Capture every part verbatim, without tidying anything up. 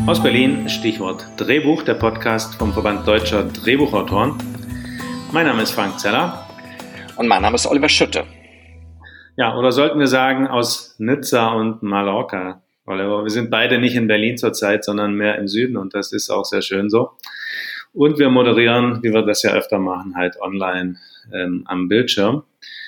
Aus Berlin, Stichwort Drehbuch, der Podcast vom Verband Deutscher Drehbuchautoren. Mein Name ist Frank Zeller. Und mein Name ist Oliver Schütte. Ja, oder sollten wir sagen, aus Nizza und Mallorca. Oliver, wir sind beide nicht in Berlin zurzeit, sondern mehr im Süden und das ist auch sehr schön so. Und wir moderieren, wie wir das ja öfter machen, halt online ähm, am Bildschirm.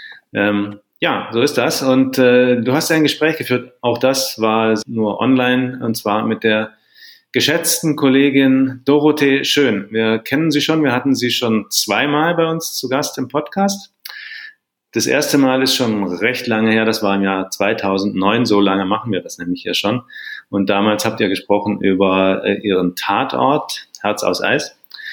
Ähm, ja, so ist das. Und äh, du hast ja ein Gespräch geführt. Auch das war nur online und zwar mit der geschätzten Kollegin Dorothee Schön. Wir kennen sie schon. Wir hatten sie schon zweimal bei uns zu Gast im Podcast. Das erste Mal ist schon recht lange her. Das war im Jahr zweitausendneun. So lange machen wir das nämlich hier schon. Und damals habt ihr gesprochen über äh, ihren Tatort, Herz aus Eis.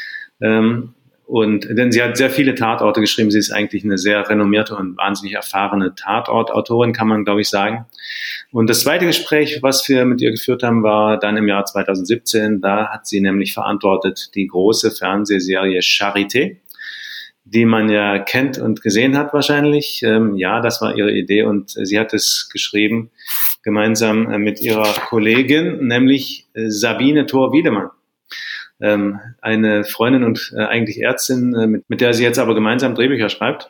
Ähm, Und denn sie hat sehr viele Tatorte geschrieben. Sie ist eigentlich eine sehr renommierte und wahnsinnig erfahrene Tatortautorin, kann man, glaube ich, sagen. Und das zweite Gespräch, was wir mit ihr geführt haben, war dann im Jahr zweitausendsiebzehn. Da hat sie nämlich verantwortet die große Fernsehserie Charité, die man ja kennt und gesehen hat wahrscheinlich. Ähm, ja, das war ihre Idee und sie hat es geschrieben gemeinsam mit ihrer Kollegin, nämlich Sabine Thor-Wiedemann. Ähm, eine Freundin und äh, eigentlich Ärztin, äh, mit, mit der sie jetzt aber gemeinsam Drehbücher schreibt.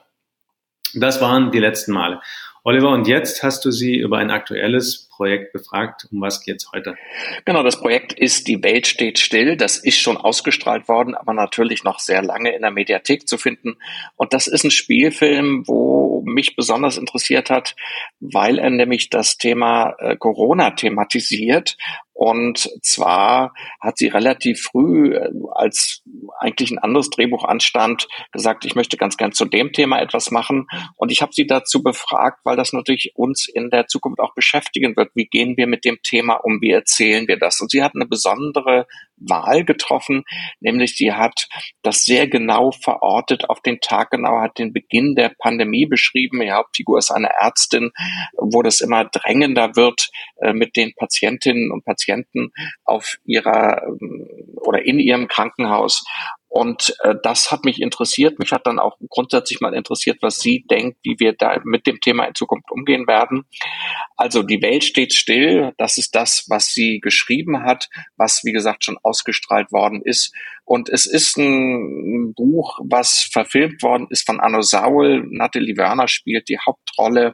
Das waren die letzten Male. Oliver, und jetzt hast du sie über ein aktuelles Projekt befragt. Um was geht's heute? Genau, das Projekt ist Die Welt steht still. Das ist schon ausgestrahlt worden, aber natürlich noch sehr lange in der Mediathek zu finden. Und das ist ein Spielfilm, wo mich besonders interessiert hat, weil er nämlich das Thema äh, Corona thematisiert. Und zwar hat sie relativ früh, äh, als eigentlich ein anderes Drehbuch anstand, gesagt, ich möchte ganz gern zu dem Thema etwas machen. Und ich habe sie dazu befragt, weil das natürlich uns in der Zukunft auch beschäftigen wird. Wie gehen wir mit dem Thema um? Wie erzählen wir das? Und sie hat eine besondere Wahl getroffen, nämlich sie hat das sehr genau verortet, auf den Tag genau, hat den Beginn der Pandemie beschrieben. Die Hauptfigur ist eine Ärztin, wo das immer drängender wird, äh, mit den Patientinnen und Patienten auf ihrer oder in ihrem Krankenhaus. Und äh, das hat mich interessiert. Mich hat dann auch grundsätzlich mal interessiert, was sie denkt, wie wir da mit dem Thema in Zukunft umgehen werden. Also die Welt steht still. Das ist das, was sie geschrieben hat, was, wie gesagt, schon ausgestrahlt worden ist. Und es ist ein Buch, was verfilmt worden ist von Anno Saul. Nathalie Werner spielt die Hauptrolle.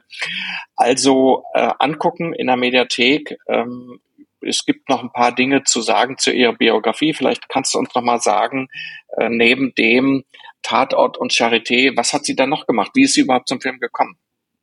Also äh, angucken in der Mediathek. Ähm, Es gibt noch ein paar Dinge zu sagen zu ihrer Biografie. Vielleicht kannst du uns noch mal sagen, äh, neben dem Tatort und Charité, was hat sie dann noch gemacht? Wie ist sie überhaupt zum Film gekommen?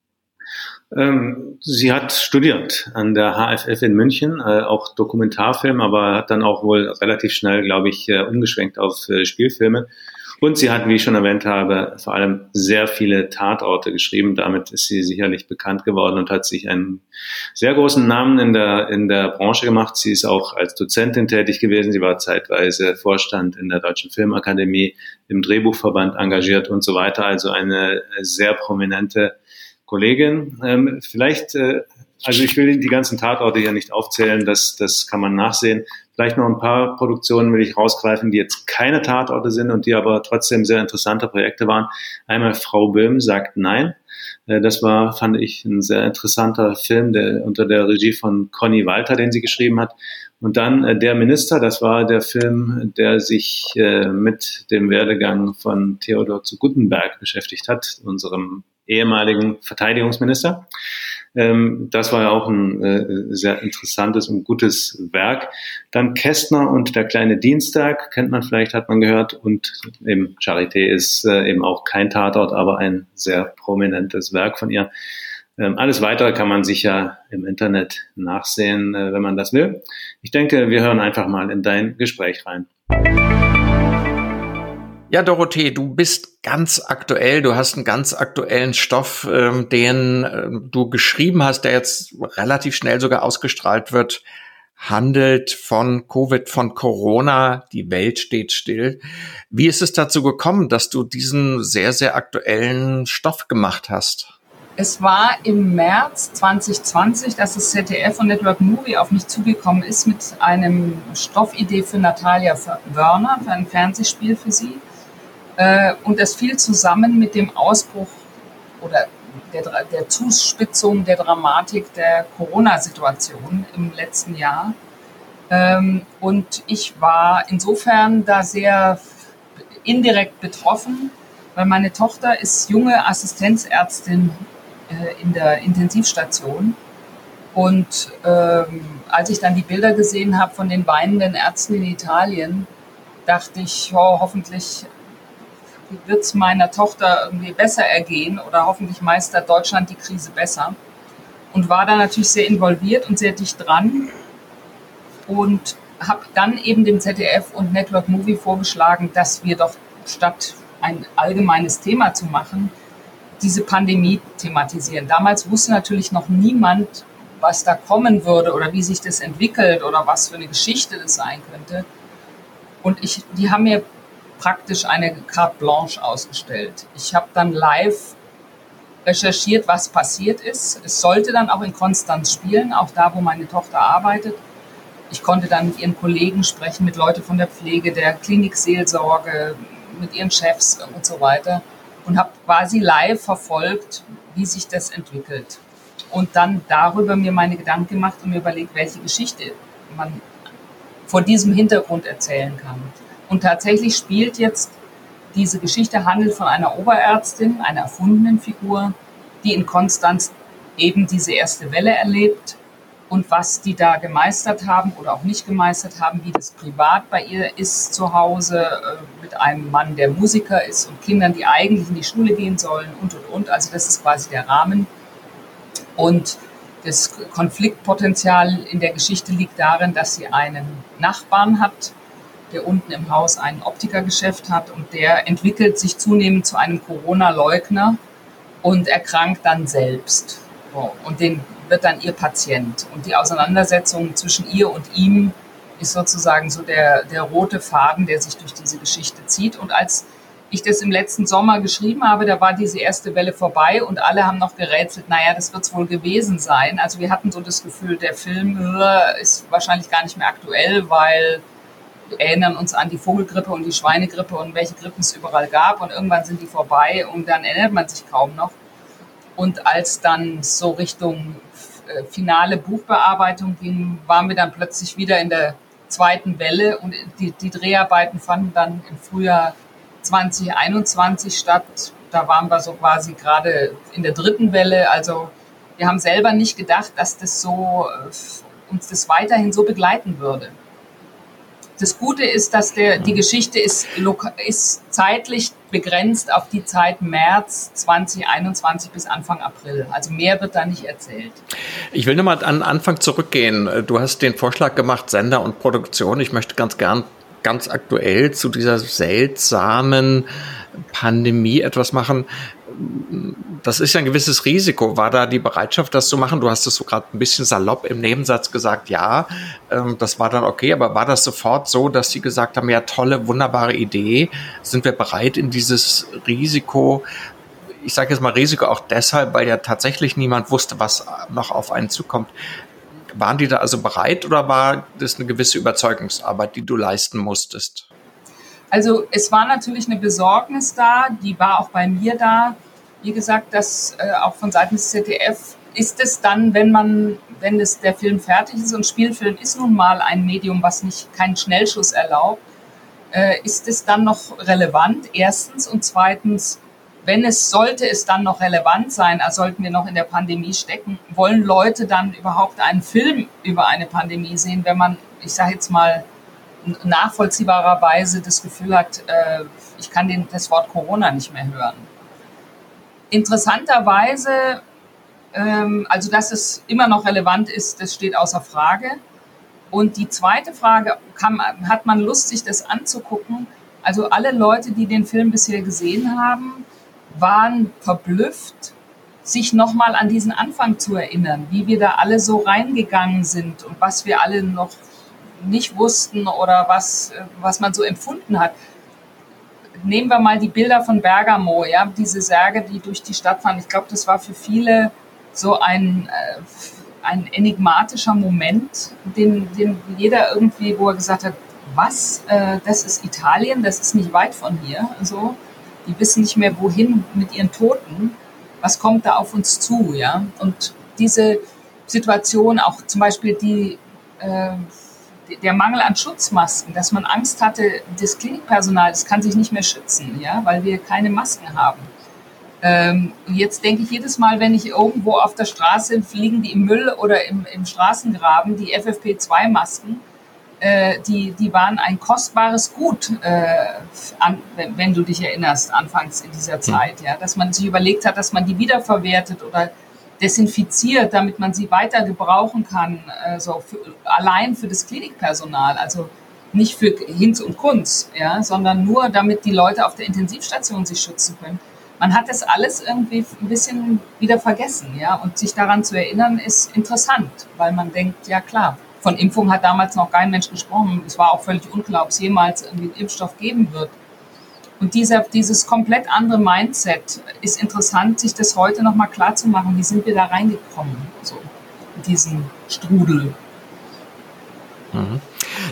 Ähm, sie hat studiert an der H F F in München, äh, auch Dokumentarfilm, aber hat dann auch wohl relativ schnell, glaube ich, äh, umgeschwenkt auf äh, Spielfilme. Und sie hat, wie ich schon erwähnt habe, vor allem sehr viele Tatorte geschrieben. Damit ist sie sicherlich bekannt geworden und hat sich einen sehr großen Namen in der, in der Branche gemacht. Sie ist auch als Dozentin tätig gewesen. Sie war zeitweise Vorstand in der Deutschen Filmakademie, im Drehbuchverband engagiert und so weiter. Also eine sehr prominente Kollegin. Ähm, vielleicht, äh, also ich will die ganzen Tatorte hier nicht aufzählen, das, das kann man nachsehen. Vielleicht noch ein paar Produktionen will ich rausgreifen, die jetzt keine Tatorte sind und die aber trotzdem sehr interessante Projekte waren. Einmal Frau Böhm sagt Nein. Das war, fand ich, ein sehr interessanter Film, der unter der Regie von Conny Walter, den sie geschrieben hat. Und dann Der Minister, das war der Film, der sich mit dem Werdegang von Theodor zu Guttenberg beschäftigt hat, unserem ehemaligen Verteidigungsminister. Das war ja auch ein sehr interessantes und gutes Werk. Dann Kästner und der kleine Dienstag, kennt man vielleicht, hat man gehört. Und eben Charité ist eben auch kein Tatort, aber ein sehr prominentes Werk von ihr. Alles Weitere kann man sicher im Internet nachsehen, wenn man das will. Ich denke, wir hören einfach mal in dein Gespräch rein. Ja, Dorothee, du bist ganz aktuell, du hast einen ganz aktuellen Stoff, ähm, den ähm, du geschrieben hast, der jetzt relativ schnell sogar ausgestrahlt wird, handelt von Covid, von Corona, die Welt steht still. Wie ist es dazu gekommen, dass du diesen sehr, sehr aktuellen Stoff gemacht hast? Es war im März zwanzig zwanzig, dass das Z D F und Network Movie auf mich zugekommen ist mit einem Stoffidee für Natalia Wörner, für ein Fernsehspiel für sie. Und es fiel zusammen mit dem Ausbruch oder der, der Zuspitzung der Dramatik der Corona-Situation im letzten Jahr. Ähm, und ich war insofern da sehr indirekt betroffen, weil meine Tochter ist junge Assistenzärztin äh, in der Intensivstation. Und ähm, als ich dann die Bilder gesehen habe von den weinenden Ärzten in Italien, dachte ich, oh, hoffentlich wird es meiner Tochter irgendwie besser ergehen oder hoffentlich meistert Deutschland die Krise besser. Und war da natürlich sehr involviert und sehr dicht dran und habe dann eben dem Z D F und Network Movie vorgeschlagen, dass wir doch statt ein allgemeines Thema zu machen, diese Pandemie thematisieren. Damals wusste natürlich noch niemand, was da kommen würde oder wie sich das entwickelt oder was für eine Geschichte das sein könnte. Und ich, die haben mir praktisch eine Carte Blanche ausgestellt. Ich habe dann live recherchiert, was passiert ist. Es sollte dann auch in Konstanz spielen, auch da, wo meine Tochter arbeitet. Ich konnte dann mit ihren Kollegen sprechen, mit Leuten von der Pflege, der Klinikseelsorge, mit ihren Chefs und so weiter und habe quasi live verfolgt, wie sich das entwickelt. Und dann darüber mir meine Gedanken gemacht und mir überlegt, welche Geschichte man vor diesem Hintergrund erzählen kann. Und tatsächlich spielt jetzt diese Geschichte, handelt von einer Oberärztin, einer erfundenen Figur, die in Konstanz eben diese erste Welle erlebt und was die da gemeistert haben oder auch nicht gemeistert haben, wie das privat bei ihr ist zu Hause äh, mit einem Mann, der Musiker ist und Kindern, die eigentlich in die Schule gehen sollen und, und, und. Also das ist quasi der Rahmen. Und das Konfliktpotenzial in der Geschichte liegt darin, dass sie einen Nachbarn hat, der unten im Haus ein Optikergeschäft hat und der entwickelt sich zunehmend zu einem Corona-Leugner und erkrankt dann selbst. So, und den wird dann ihr Patient. Und die Auseinandersetzung zwischen ihr und ihm ist sozusagen so der, der rote Faden, der sich durch diese Geschichte zieht. Und als ich das im letzten Sommer geschrieben habe, da war diese erste Welle vorbei und alle haben noch gerätselt, naja, das wird es wohl gewesen sein. Also wir hatten so das Gefühl, der Film ist wahrscheinlich gar nicht mehr aktuell, weil wir erinnern uns an die Vogelgrippe und die Schweinegrippe und welche Grippen es überall gab und irgendwann sind die vorbei und dann erinnert man sich kaum noch. Und als dann so Richtung äh, finale Buchbearbeitung ging, waren wir dann plötzlich wieder in der zweiten Welle und die, die Dreharbeiten fanden dann im Frühjahr zwanzig einundzwanzig statt. Da waren wir so quasi gerade in der dritten Welle. Also wir haben selber nicht gedacht, dass das so äh, uns das weiterhin so begleiten würde. Das Gute ist, dass der, die Geschichte ist, ist zeitlich begrenzt auf die Zeit März zwanzig einundzwanzig bis Anfang April. Also mehr wird da nicht erzählt. Ich will nochmal an den Anfang zurückgehen. Du hast den Vorschlag gemacht, Sender und Produktion. Ich möchte ganz gern ganz aktuell zu dieser seltsamen Pandemie etwas machen. Das ist ja ein gewisses Risiko. War da die Bereitschaft, das zu machen? Du hast es so gerade ein bisschen salopp im Nebensatz gesagt, ja, ähm, das war dann okay, aber war das sofort so, dass sie gesagt haben, ja, tolle, wunderbare Idee, sind wir bereit in dieses Risiko? Ich sage jetzt mal Risiko auch deshalb, weil ja tatsächlich niemand wusste, was noch auf einen zukommt. Waren die da also bereit oder war das eine gewisse Überzeugungsarbeit, die du leisten musstest? Also es war natürlich eine Besorgnis da, die war auch bei mir da. Wie gesagt, das äh, auch von Seiten des Z D F ist es dann, wenn man, wenn es der Film fertig ist und Spielfilm ist nun mal ein Medium, was nicht keinen Schnellschuss erlaubt, äh, ist es dann noch relevant, erstens, und zweitens, wenn es, sollte es dann noch relevant sein, als sollten wir noch in der Pandemie stecken, wollen Leute dann überhaupt einen Film über eine Pandemie sehen, wenn man, ich sage jetzt mal, nachvollziehbarerweise das Gefühl hat, äh, ich kann den, das Wort Corona nicht mehr hören. Interessanterweise, ähm, also dass es immer noch relevant ist, das steht außer Frage. Und die zweite Frage, kann, hat man Lust, sich das anzugucken? Also alle Leute, die den Film bisher gesehen haben, waren verblüfft, sich nochmal an diesen Anfang zu erinnern, wie wir da alle so reingegangen sind und was wir alle noch nicht wussten oder was, was man so empfunden hat. Nehmen wir mal die Bilder von Bergamo, ja, diese Särge, die durch die Stadt fahren. Ich glaube, das war für viele so ein, äh, ein enigmatischer Moment, den, den jeder irgendwie, wo er gesagt hat, was, äh, das ist Italien, das ist nicht weit von hier. Also, die wissen nicht mehr, wohin mit ihren Toten. Was kommt da auf uns zu, ja? Und diese Situation, auch zum Beispiel die, äh, der Mangel an Schutzmasken, dass man Angst hatte, das Klinikpersonal, das kann sich nicht mehr schützen, ja, weil wir keine Masken haben. Ähm, jetzt denke ich jedes Mal, wenn ich irgendwo auf der Straße fliegen, die im Müll oder im, im Straßengraben, die F F P zwei Masken, äh, die, die waren ein kostbares Gut, äh, an, wenn, wenn du dich erinnerst, anfangs in dieser Zeit, ja, dass man sich überlegt hat, dass man die wiederverwertet oder desinfiziert, damit man sie weiter gebrauchen kann, äh, so für, allein für das Klinikpersonal, also nicht für Hinz und Kunz, ja, sondern nur, damit die Leute auf der Intensivstation sich schützen können. Man hat das alles irgendwie ein bisschen wieder vergessen, ja, und sich daran zu erinnern ist interessant, weil man denkt, ja klar, von Impfung hat damals noch kein Mensch gesprochen. Es war auch völlig unklar, ob es jemals irgendwie einen Impfstoff geben wird. Und dieser, dieses komplett andere Mindset ist interessant, sich das heute nochmal klar zu machen. Wie sind wir da reingekommen, so in diesen Strudel? Mhm.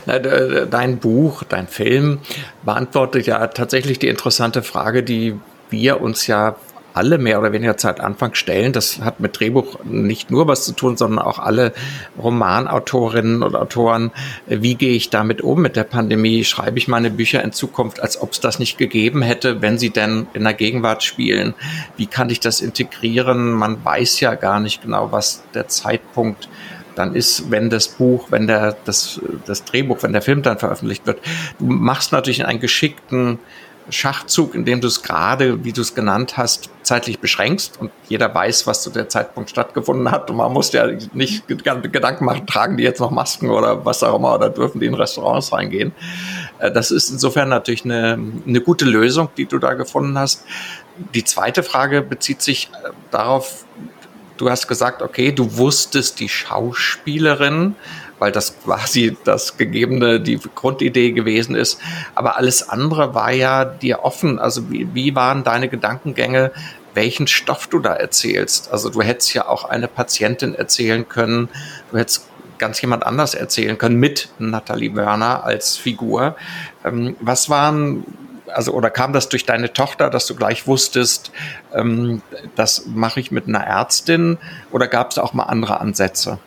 Dein Buch, dein Film beantwortet ja tatsächlich die interessante Frage, die wir uns ja alle mehr oder weniger Zeit Anfang stellen. Das hat mit Drehbuch nicht nur was zu tun, sondern auch alle Romanautorinnen und Autoren. Wie gehe ich damit um mit der Pandemie? Schreibe ich meine Bücher in Zukunft, als ob es das nicht gegeben hätte, wenn sie denn in der Gegenwart spielen? Wie kann ich das integrieren? Man weiß ja gar nicht genau, was der Zeitpunkt dann ist, wenn das Buch, wenn der, das, das Drehbuch, wenn der Film dann veröffentlicht wird. Du machst natürlich einen geschickten Schachzug, in dem du es gerade, wie du es genannt hast, zeitlich beschränkst und jeder weiß, was zu der Zeitpunkt stattgefunden hat und man muss ja nicht Gedanken machen, tragen die jetzt noch Masken oder was auch immer oder dürfen die in Restaurants reingehen. Das ist insofern natürlich eine, eine gute Lösung, die du da gefunden hast. Die zweite Frage bezieht sich darauf, du hast gesagt, okay, du wusstest die Schauspielerin, weil das quasi das Gegebene, die Grundidee gewesen ist. Aber alles andere war ja dir offen. Also wie, wie waren deine Gedankengänge, welchen Stoff du da erzählst? Also du hättest ja auch eine Patientin erzählen können, du hättest ganz jemand anders erzählen können mit Nathalie Wörner als Figur. Ähm, was waren, also oder kam das durch deine Tochter, dass du gleich wusstest, ähm, das mache ich mit einer Ärztin, oder gab es auch mal andere Ansätze?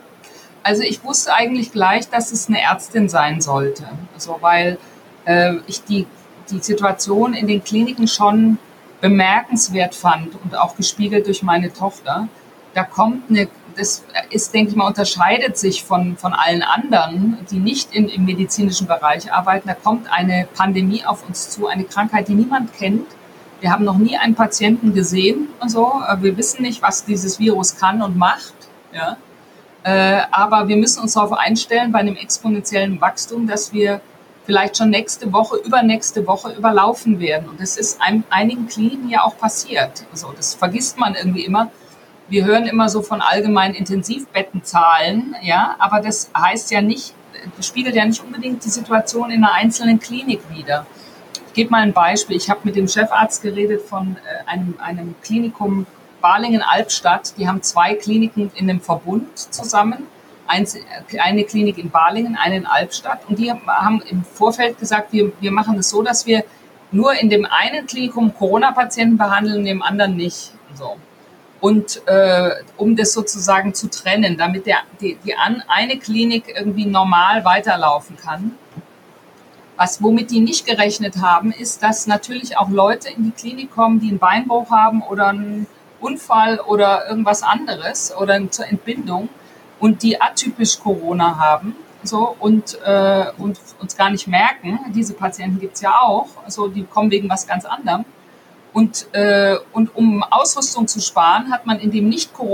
Also ich wusste eigentlich gleich, dass es eine Ärztin sein sollte, also weil äh, ich die, die Situation in den Kliniken schon bemerkenswert fand und auch gespiegelt durch meine Tochter. Da kommt eine, das ist, denke ich mal, unterscheidet sich von, von allen anderen, die nicht in, im medizinischen Bereich arbeiten. Da kommt eine Pandemie auf uns zu, eine Krankheit, die niemand kennt. Wir haben noch nie einen Patienten gesehen und so. Wir wissen nicht, was dieses Virus kann und macht, ja. Äh, aber wir müssen uns darauf einstellen, bei einem exponentiellen Wachstum, dass wir vielleicht schon nächste Woche, übernächste Woche überlaufen werden. Und das ist ein, einigen Kliniken ja auch passiert. Also das vergisst man irgendwie immer. Wir hören immer so von allgemeinen Intensivbettenzahlen, ja, aber das heißt ja nicht, das spiegelt ja nicht unbedingt die Situation in einer einzelnen Klinik wider. Ich gebe mal ein Beispiel. Ich habe mit dem Chefarzt geredet von äh, einem, einem Klinikum Balingen-Albstadt. Die haben zwei Kliniken in dem Verbund zusammen. Eins, eine Klinik in Balingen, eine in Albstadt. Und die haben im Vorfeld gesagt, wir, wir machen es so, dass wir nur in dem einen Klinikum Corona-Patienten behandeln, in dem anderen nicht. So. Und äh, um das sozusagen zu trennen, damit der, die, die an, eine Klinik irgendwie normal weiterlaufen kann. Was, womit die nicht gerechnet haben, ist, dass natürlich auch Leute in die Klinik kommen, die einen Beinbruch haben oder einen Unfall oder irgendwas anderes oder zur Entbindung und die atypisch Corona haben, so, und, äh, und uns gar nicht merken. Diese Patienten gibt es ja auch, also die kommen wegen was ganz anderem. Und, äh, und um Ausrüstung zu sparen, hat man in dem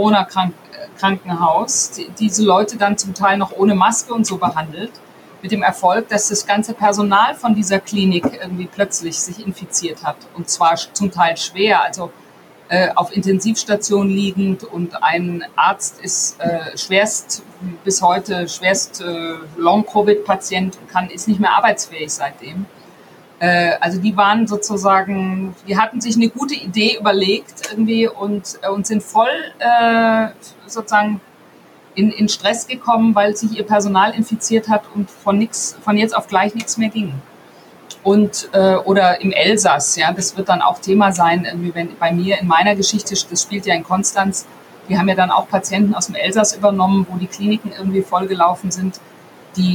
Nicht-Corona-Krankenhaus die, diese Leute dann zum Teil noch ohne Maske und so behandelt, mit dem Erfolg, dass das ganze Personal von dieser Klinik irgendwie plötzlich sich infiziert hat, und zwar zum Teil schwer, also auf Intensivstation liegend, und ein Arzt ist äh, schwerst, bis heute schwerst äh, Long-Covid-Patient und kann, ist nicht mehr arbeitsfähig seitdem. Äh, also die waren sozusagen, die hatten sich eine gute Idee überlegt irgendwie und, äh, und sind voll äh, sozusagen in, in Stress gekommen, weil sich ihr Personal infiziert hat und von nix, von jetzt auf gleich nichts mehr ging. Und äh, oder im Elsass, ja, das wird dann auch Thema sein, irgendwie wenn bei mir in meiner Geschichte, das spielt ja in Konstanz, die haben ja dann auch Patienten aus dem Elsass übernommen, wo die Kliniken irgendwie vollgelaufen sind, die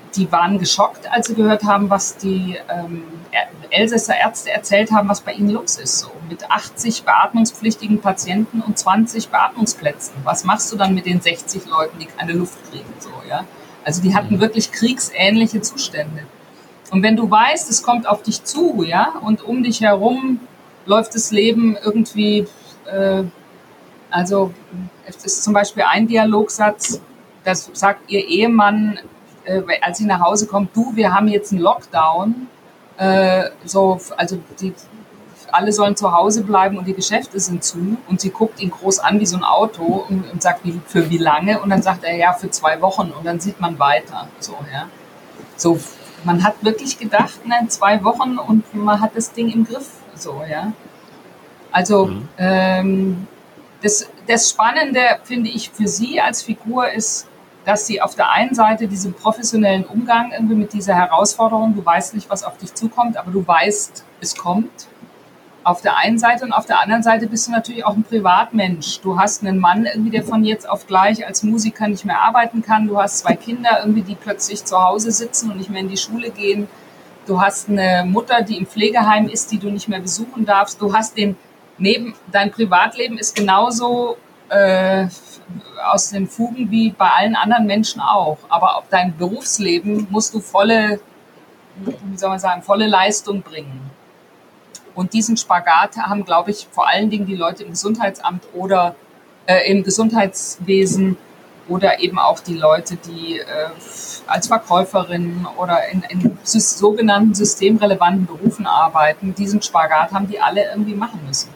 die waren geschockt, als sie gehört haben, was die ähm, Elsässer Ärzte erzählt haben, was bei ihnen los ist. So mit achtzig beatmungspflichtigen Patienten und zwanzig Beatmungsplätzen. Was machst du dann mit den sechzig Leuten, die keine Luft kriegen? So, ja? Also die hatten wirklich kriegsähnliche Zustände. Und wenn du weißt, es kommt auf dich zu, ja, und um dich herum läuft das Leben irgendwie, äh, also es ist zum Beispiel ein Dialogsatz, das sagt ihr Ehemann, äh, als sie nach Hause kommt, du, wir haben jetzt einen Lockdown, äh, so, also die, alle sollen zu Hause bleiben und die Geschäfte sind zu, und sie guckt ihn groß an wie so ein Auto und, und sagt, wie, für wie lange, und dann sagt er, ja, für zwei Wochen, und dann sieht man weiter, so, ja, so. Man hat wirklich gedacht, ne, zwei Wochen und man hat das Ding im Griff, so, ja. Also, mhm. ähm, das, das Spannende, finde ich, für sie als Figur ist, dass sie auf der einen Seite diesen professionellen Umgang irgendwie mit dieser Herausforderung, du weißt nicht, was auf dich zukommt, aber du weißt, es kommt. Auf der einen Seite, und auf der anderen Seite bist du natürlich auch ein Privatmensch. Du hast einen Mann irgendwie, der von jetzt auf gleich als Musiker nicht mehr arbeiten kann. Du hast zwei Kinder irgendwie, die plötzlich zu Hause sitzen und nicht mehr in die Schule gehen. Du hast eine Mutter, die im Pflegeheim ist, die du nicht mehr besuchen darfst. Du hast den neben, dein Privatleben ist genauso äh, aus den Fugen wie bei allen anderen Menschen auch. Aber auf dein Berufsleben musst du volle, wie soll man sagen, volle Leistung bringen. Und diesen Spagat haben, glaube ich, vor allen Dingen die Leute im Gesundheitsamt oder äh, im Gesundheitswesen oder eben auch die Leute, die äh, als Verkäuferinnen oder in, in sogenannten systemrelevanten Berufen arbeiten. Diesen Spagat haben die alle irgendwie machen müssen.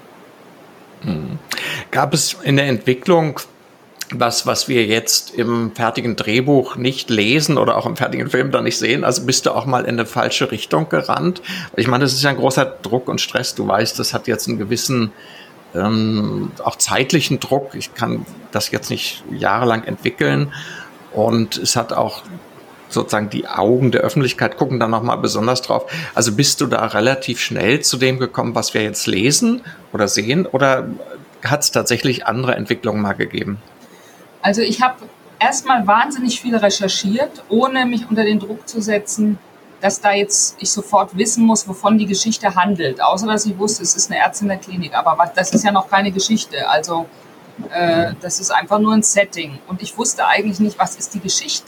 Mhm. Gab es in der Entwicklung was, was wir jetzt im fertigen Drehbuch nicht lesen oder auch im fertigen Film dann nicht sehen? Also bist du auch mal in eine falsche Richtung gerannt? Ich meine, das ist ja ein großer Druck und Stress. Du weißt, das hat jetzt einen gewissen, ähm, auch zeitlichen Druck. Ich kann das jetzt nicht jahrelang entwickeln. Und es hat auch sozusagen die Augen der Öffentlichkeit gucken da nochmal besonders drauf. Also bist du da relativ schnell zu dem gekommen, was wir jetzt lesen oder sehen? Oder hat es tatsächlich andere Entwicklungen mal gegeben? Also ich habe erstmal wahnsinnig viel recherchiert, ohne mich unter den Druck zu setzen, dass da jetzt ich sofort wissen muss, wovon die Geschichte handelt. Außer dass ich wusste, es ist eine Ärztin in der Klinik. Aber was, das ist ja noch keine Geschichte. Also äh, das ist einfach nur ein Setting. Und ich wusste eigentlich nicht, was ist die Geschichte.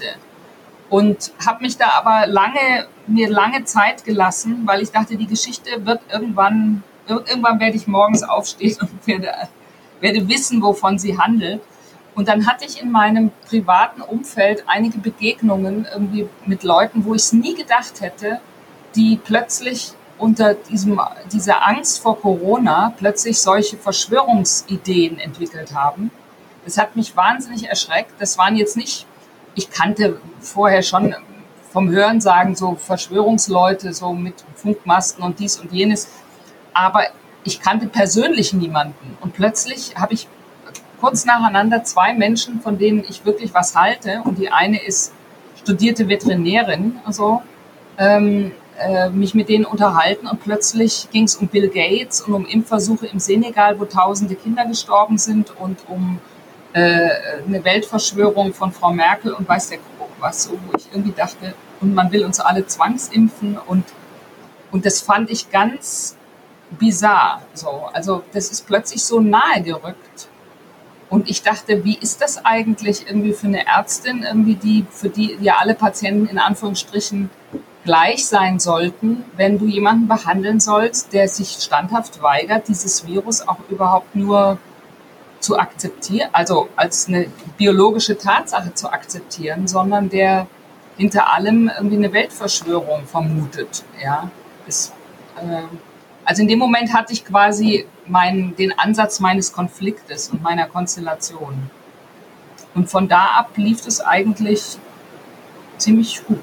Und habe mich da aber lange, mir lange Zeit gelassen, weil ich dachte, die Geschichte wird irgendwann, irgendwann werde ich morgens aufstehen und werde, werde wissen, wovon sie handelt. Und dann hatte ich in meinem privaten Umfeld einige Begegnungen irgendwie mit Leuten, wo ich es nie gedacht hätte, die plötzlich unter diesem, dieser Angst vor Corona plötzlich solche Verschwörungsideen entwickelt haben. Das hat mich wahnsinnig erschreckt. Das waren jetzt nicht, ich kannte vorher schon vom Hörensagen so Verschwörungsleute, so mit Funkmasten und dies und jenes, aber ich kannte persönlich niemanden. Und plötzlich habe ich kurz nacheinander zwei Menschen, von denen ich wirklich was halte, und die eine ist studierte Veterinärin, also, ähm, äh, mich mit denen unterhalten, und plötzlich ging es um Bill Gates und um Impfversuche im Senegal, wo tausende Kinder gestorben sind, und um äh, eine Weltverschwörung von Frau Merkel und weiß der Kuckuck was, so, wo ich irgendwie dachte, und man will uns alle zwangsimpfen, und, und das fand ich ganz bizarr, so. Also das ist plötzlich so nahe gerückt. Und ich dachte, wie ist das eigentlich irgendwie für eine Ärztin, irgendwie die, für die ja alle Patienten in Anführungsstrichen gleich sein sollten, wenn du jemanden behandeln sollst, der sich standhaft weigert, dieses Virus auch überhaupt nur zu akzeptieren, also als eine biologische Tatsache zu akzeptieren, sondern der hinter allem irgendwie eine Weltverschwörung vermutet. Ja, das, äh, also in dem Moment hatte ich quasi meinen, den Ansatz meines Konfliktes und meiner Konstellation. Und von da ab lief es eigentlich ziemlich gut.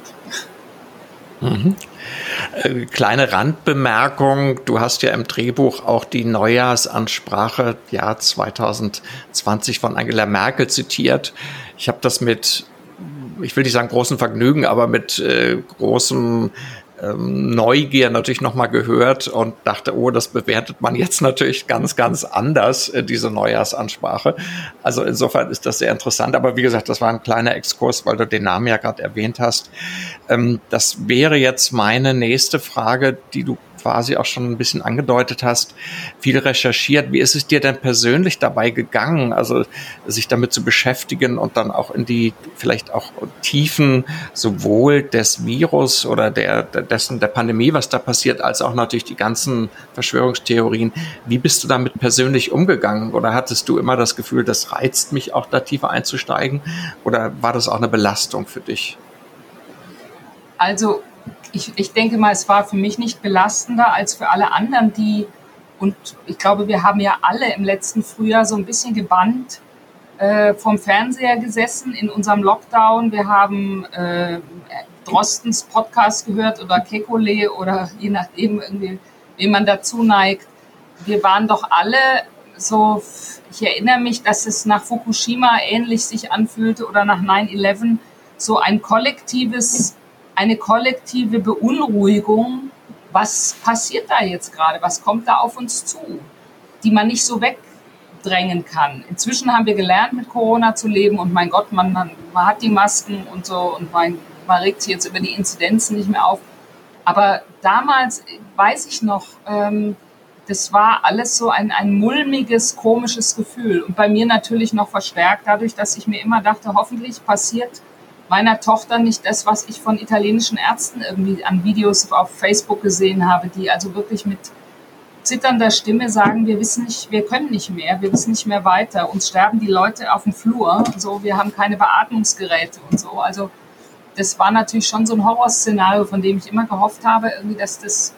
Mhm. Äh, kleine Randbemerkung, du hast ja im Drehbuch auch die Neujahrsansprache Jahr zwanzig zwanzig von Angela Merkel zitiert. Ich habe das mit, ich will nicht sagen großem Vergnügen, aber mit äh, großem ähm, Neugier natürlich nochmal gehört und dachte, oh, das bewertet man jetzt natürlich ganz, ganz anders, äh, diese Neujahrsansprache. Also insofern ist das sehr interessant. Aber wie gesagt, das war ein kleiner Exkurs, weil du den Namen ja gerade erwähnt hast. Ähm, das wäre jetzt meine nächste Frage, die du quasi auch schon ein bisschen angedeutet hast, viel recherchiert. Wie ist es dir denn persönlich dabei gegangen, also sich damit zu beschäftigen und dann auch in die vielleicht auch Tiefen sowohl des Virus oder der, dessen der Pandemie, was da passiert, als auch natürlich die ganzen Verschwörungstheorien. Wie bist du damit persönlich umgegangen? Oder hattest du immer das Gefühl, das reizt mich auch da tiefer einzusteigen? Oder war das auch eine Belastung für dich? Also Ich, ich denke mal, es war für mich nicht belastender als für alle anderen, die, und ich glaube, wir haben ja alle im letzten Frühjahr so ein bisschen gebannt äh, vom Fernseher gesessen in unserem Lockdown. Wir haben äh, Drostens Podcast gehört oder Kekulé oder je nachdem, irgendwie, wem man dazu neigt. Wir waren doch alle so, ich erinnere mich, dass es nach Fukushima ähnlich sich anfühlte oder nach nine eleven, so ein kollektives eine kollektive Beunruhigung, was passiert da jetzt gerade, was kommt da auf uns zu, die man nicht so wegdrängen kann. Inzwischen haben wir gelernt, mit Corona zu leben und mein Gott, man, man, man hat die Masken und so und man, man regt sich jetzt über die Inzidenzen nicht mehr auf. Aber damals weiß ich noch, ähm, das war alles so ein, ein mulmiges, komisches Gefühl und bei mir natürlich noch verstärkt dadurch, dass ich mir immer dachte, hoffentlich passiert meiner Tochter nicht das, was ich von italienischen Ärzten irgendwie an Videos auf Facebook gesehen habe, die also wirklich mit zitternder Stimme sagen, wir wissen nicht, wir können nicht mehr, wir wissen nicht mehr weiter, uns sterben die Leute auf dem Flur, so, wir haben keine Beatmungsgeräte und so. Also das war natürlich schon so ein Horrorszenario, von dem ich immer gehofft habe, irgendwie, dass das,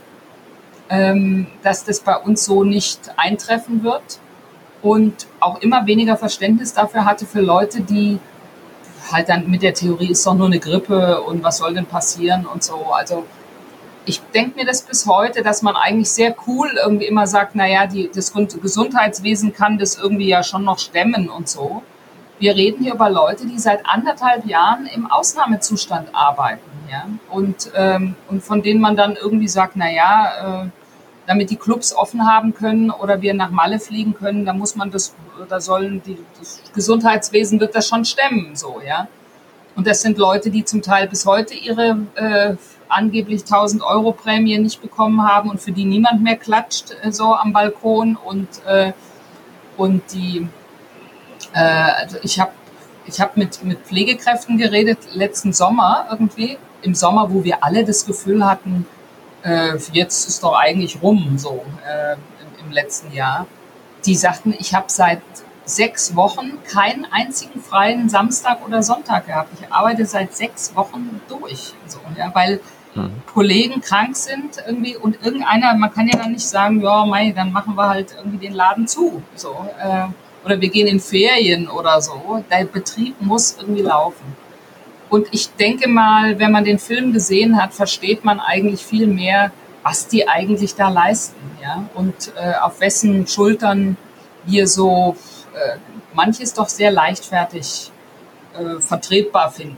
ähm, dass das bei uns so nicht eintreffen wird und auch immer weniger Verständnis dafür hatte für Leute, die halt dann mit der Theorie ist doch nur eine Grippe und was soll denn passieren und so. Also ich denke mir das bis heute, dass man eigentlich sehr cool irgendwie immer sagt, naja, die, das Gesundheitswesen kann das irgendwie ja schon noch stemmen und so. Wir reden hier über Leute, die seit anderthalb Jahren im Ausnahmezustand arbeiten, ja, und, ähm, und von denen man dann irgendwie sagt, naja, äh, damit die Clubs offen haben können oder wir nach Malle fliegen können, da muss man das, da sollen die, das Gesundheitswesen wird das schon stemmen, so, ja. Und das sind Leute, die zum Teil bis heute ihre äh, angeblich tausend Euro Prämie nicht bekommen haben und für die niemand mehr klatscht, äh, so am Balkon und, äh, und die, äh, also ich habe ich hab mit, mit Pflegekräften geredet letzten Sommer irgendwie, im Sommer, wo wir alle das Gefühl hatten, jetzt ist doch eigentlich rum, so äh, im, im letzten Jahr. Die sagten, ich habe seit sechs Wochen keinen einzigen freien Samstag oder Sonntag gehabt. Ich arbeite seit sechs Wochen durch, so, ja, weil mhm. Kollegen krank sind irgendwie und irgendeiner, man kann ja dann nicht sagen, ja, mei, dann machen wir halt irgendwie den Laden zu, so, äh, oder wir gehen in Ferien oder so. Der Betrieb muss irgendwie laufen. Und ich denke mal, wenn man den Film gesehen hat, versteht man eigentlich viel mehr, was die eigentlich da leisten, ja, und äh, auf wessen Schultern wir so äh, manches doch sehr leichtfertig äh, vertretbar finden.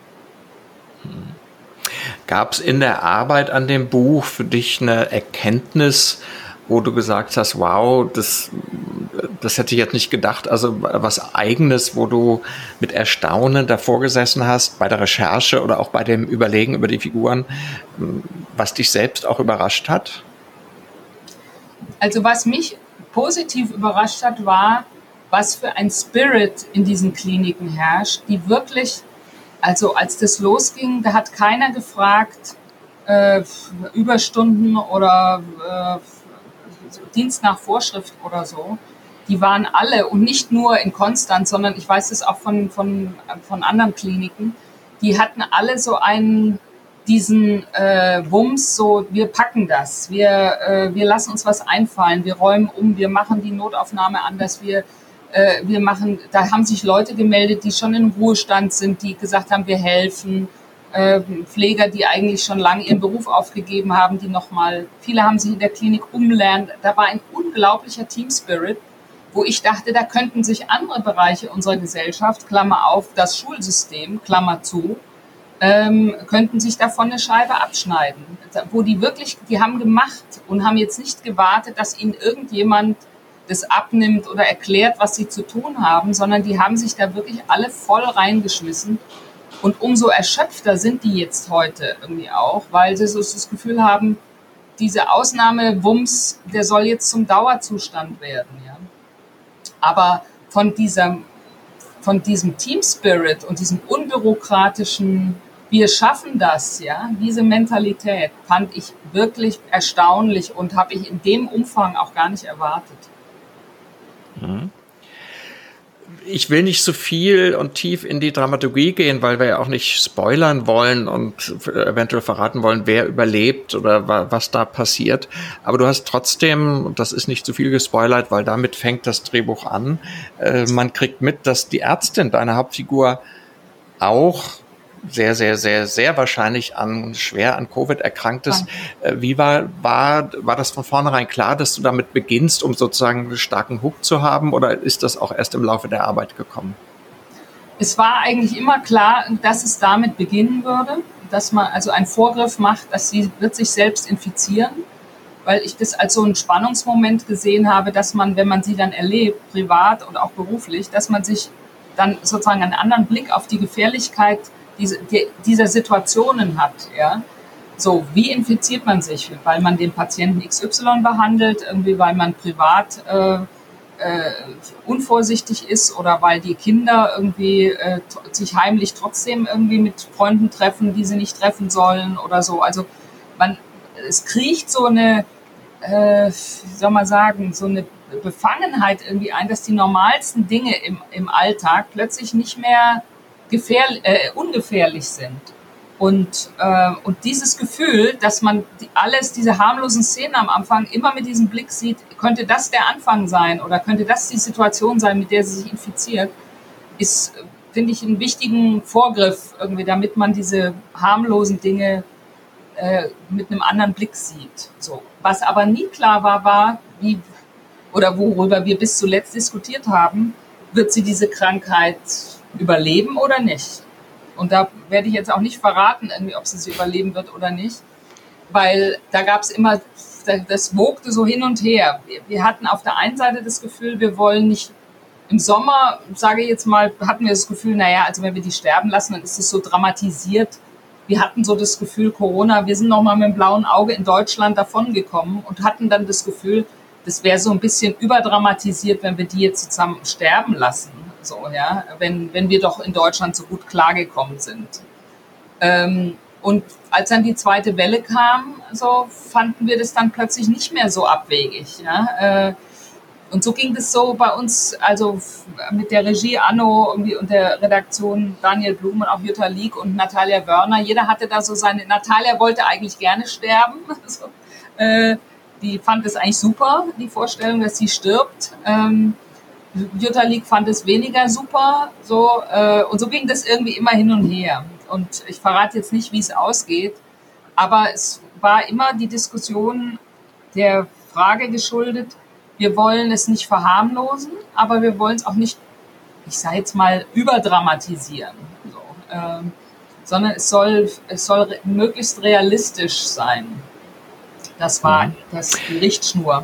Gab es in der Arbeit an dem Buch für dich eine Erkenntnis, wo du gesagt hast, wow, das, das hätte ich jetzt nicht gedacht, also was Eigenes, wo du mit Erstaunen davor gesessen hast, bei der Recherche oder auch bei dem Überlegen über die Figuren, was dich selbst auch überrascht hat? Also was mich positiv überrascht hat, war, was für ein Spirit in diesen Kliniken herrscht, die wirklich, also als das losging, da hat keiner gefragt, äh, Überstunden oder äh, Dienst nach Vorschrift oder so. Die waren alle, und nicht nur in Konstanz, sondern ich weiß das auch von, von, von anderen Kliniken, die hatten alle so einen, diesen äh, Wumms, so wir packen das, wir, äh, wir lassen uns was einfallen, wir räumen um, wir machen die Notaufnahme anders, wir, äh, wir machen, da haben sich Leute gemeldet, die schon im Ruhestand sind, die gesagt haben, wir helfen, äh, Pfleger, die eigentlich schon lange ihren Beruf aufgegeben haben, die nochmal, viele haben sich in der Klinik umlernt, da war ein unglaublicher Team-Spirit, wo ich dachte, da könnten sich andere Bereiche unserer Gesellschaft, Klammer auf, das Schulsystem, Klammer zu, ähm, könnten sich davon eine Scheibe abschneiden. Wo die wirklich, die haben gemacht und haben jetzt nicht gewartet, dass ihnen irgendjemand das abnimmt oder erklärt, was sie zu tun haben, sondern die haben sich da wirklich alle voll reingeschmissen. Und umso erschöpfter sind die jetzt heute irgendwie auch, weil sie so das Gefühl haben, diese Ausnahmewumms, der soll jetzt zum Dauerzustand werden. Ja? Aber von diesem, von diesem Team Spirit und diesem unbürokratischen, wir schaffen das, ja, diese Mentalität fand ich wirklich erstaunlich und habe ich in dem Umfang auch gar nicht erwartet. Mhm. Ich will nicht so viel und tief in die Dramaturgie gehen, weil wir ja auch nicht spoilern wollen und eventuell verraten wollen, wer überlebt oder wa- was da passiert. Aber du hast trotzdem, und das ist nicht zu viel gespoilert, weil damit fängt das Drehbuch an, äh, man kriegt mit, dass die Ärztin, deine Hauptfigur, auch sehr, sehr, sehr, sehr wahrscheinlich an schwer an Covid erkrankt ist. Ja. Wie war, war, war das von vornherein klar, dass du damit beginnst, um sozusagen einen starken Hook zu haben, oder ist das auch erst im Laufe der Arbeit gekommen? Es war eigentlich immer klar, dass es damit beginnen würde, dass man also einen Vorgriff macht, dass sie wird sich selbst infizieren, weil ich das als so einen Spannungsmoment gesehen habe, dass man, wenn man sie dann erlebt, privat oder auch beruflich, dass man sich dann sozusagen einen anderen Blick auf die Gefährlichkeit Diese, die, dieser Situationen hat, ja. So, wie infiziert man sich? Weil man den Patienten X Y behandelt, irgendwie, weil man privat äh, äh, unvorsichtig ist oder weil die Kinder irgendwie äh, t- sich heimlich trotzdem irgendwie mit Freunden treffen, die sie nicht treffen sollen oder so. Also man, es kriecht so eine, äh, wie soll man sagen, so eine Befangenheit irgendwie ein, dass die normalsten Dinge im, im Alltag plötzlich nicht mehr Gefährlich, äh, ungefährlich sind. Und, äh, und dieses Gefühl, dass man die, alles, diese harmlosen Szenen am Anfang immer mit diesem Blick sieht, könnte das der Anfang sein oder könnte das die Situation sein, mit der sie sich infiziert, ist, finde ich, einen wichtigen Vorgriff irgendwie, damit man diese harmlosen Dinge äh, mit einem anderen Blick sieht. So. Was aber nie klar war, war, wie, oder worüber wir bis zuletzt diskutiert haben, wird sie diese Krankheit überleben oder nicht. Und da werde ich jetzt auch nicht verraten, irgendwie, ob sie sie überleben wird oder nicht, weil da gab es immer, das wogte so hin und her. Wir hatten auf der einen Seite das Gefühl, wir wollen nicht, im Sommer, sage ich jetzt mal, hatten wir das Gefühl, naja, also wenn wir die sterben lassen, dann ist es so dramatisiert. Wir hatten so das Gefühl, Corona, wir sind nochmal mit dem blauen Auge in Deutschland davongekommen und hatten dann das Gefühl, das wäre so ein bisschen überdramatisiert, wenn wir die jetzt zusammen sterben lassen. So, ja, wenn, wenn wir doch in Deutschland so gut klargekommen sind. Ähm, und als dann die zweite Welle kam, so fanden wir das dann plötzlich nicht mehr so abwegig. Ja? Äh, und so ging das so bei uns, also mit der Regie Anno irgendwie und der Redaktion Daniel Blum und auch Jutta Liek und Natalia Wörner. Jeder hatte da so seine, Natalia wollte eigentlich gerne sterben. so, äh, die fand es eigentlich super, die Vorstellung, dass sie stirbt. Ähm, Jutta Liek fand es weniger super, so, äh, und so ging das irgendwie immer hin und her. Und ich verrate jetzt nicht, wie es ausgeht, aber es war immer die Diskussion der Frage geschuldet, wir wollen es nicht verharmlosen, aber wir wollen es auch nicht, ich sage jetzt mal, überdramatisieren, so, äh, sondern es soll, es soll möglichst realistisch sein. Das war das, die Richtschnur.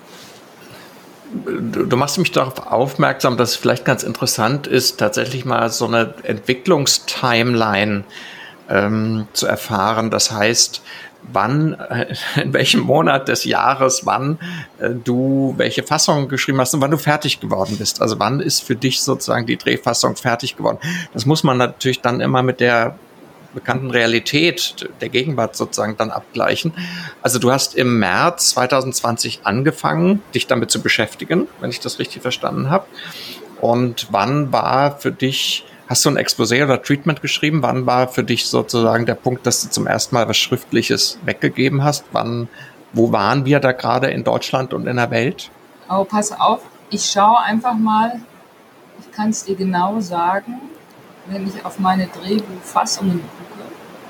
Du, du machst mich darauf aufmerksam, dass es vielleicht ganz interessant ist, tatsächlich mal so eine Entwicklungstimeline ähm, zu erfahren. Das heißt, wann, äh, in welchem Monat des Jahres, wann äh, du welche Fassung geschrieben hast und wann du fertig geworden bist. Also wann ist für dich sozusagen die Drehfassung fertig geworden? Das muss man natürlich dann immer mit der bekannten Realität der Gegenwart sozusagen dann abgleichen. Also du hast im März zwanzig zwanzig angefangen, dich damit zu beschäftigen, wenn ich das richtig verstanden habe. Und wann war für dich, hast du ein Exposé oder Treatment geschrieben? Wann war für dich sozusagen der Punkt, dass du zum ersten Mal was Schriftliches weggegeben hast? Wann, wo waren wir da gerade in Deutschland und in der Welt? Oh, pass auf, ich schaue einfach mal, ich kann es dir genau sagen, wenn ich auf meine Drehbuchfassungen gucke.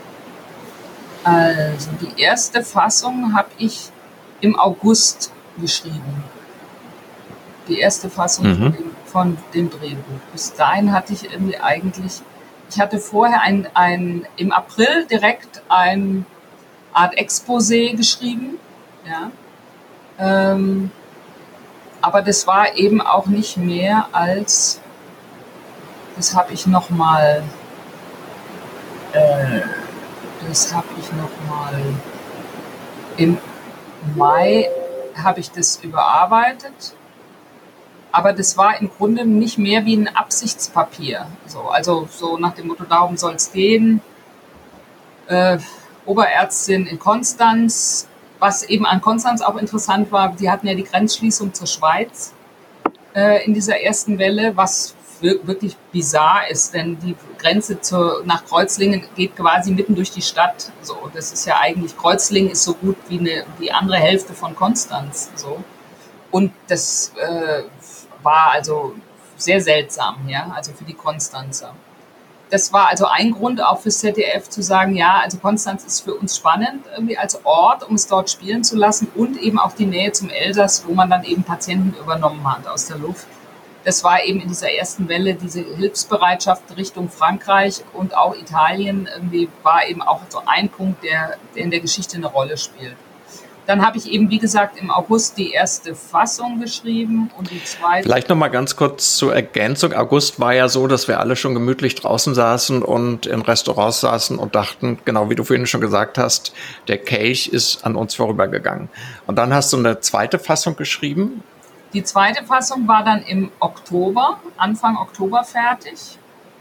Also die erste Fassung habe ich im August geschrieben. Die erste Fassung mhm. von, dem, von dem Drehbuch. Bis dahin hatte ich irgendwie eigentlich, Ich hatte vorher ein, ein, im April direkt ein Art Exposé geschrieben, ja. Ähm, aber das war eben auch nicht mehr als, das habe ich noch mal, äh, das habe ich noch mal im Mai habe ich das überarbeitet. Aber das war im Grunde nicht mehr wie ein Absichtspapier. So, also so nach dem Motto, darum soll es gehen. Äh, Oberärztin in Konstanz. Was eben an Konstanz auch interessant war, die hatten ja die Grenzschließung zur Schweiz äh, in dieser ersten Welle, was wirklich bizarr ist, denn die Grenze zur, nach Kreuzlingen geht quasi mitten durch die Stadt. So, das ist ja eigentlich, Kreuzlingen ist so gut wie eine, die andere Hälfte von Konstanz. So. Und das äh, war also sehr seltsam, ja, also für die Konstanzer. Das war also ein Grund auch fürs Z D F zu sagen, ja, also Konstanz ist für uns spannend irgendwie als Ort, um es dort spielen zu lassen und eben auch die Nähe zum Elsass, wo man dann eben Patienten übernommen hat aus der Luft. Das war eben in dieser ersten Welle diese Hilfsbereitschaft Richtung Frankreich und auch Italien irgendwie war eben auch so ein Punkt, der, der in der Geschichte eine Rolle spielt. Dann habe ich eben, wie gesagt, im August die erste Fassung geschrieben und die zweite. Vielleicht noch mal ganz kurz zur Ergänzung. August war ja so, dass wir alle schon gemütlich draußen saßen und in Restaurants saßen und dachten, genau wie du vorhin schon gesagt hast, der Kelch ist an uns vorübergegangen. Und dann hast du eine zweite Fassung geschrieben. Die zweite Fassung war dann im Oktober, Anfang Oktober fertig.